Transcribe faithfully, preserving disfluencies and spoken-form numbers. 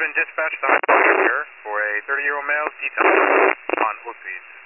been dispatched on here for a thirty-year-old male detail on Woodbeach.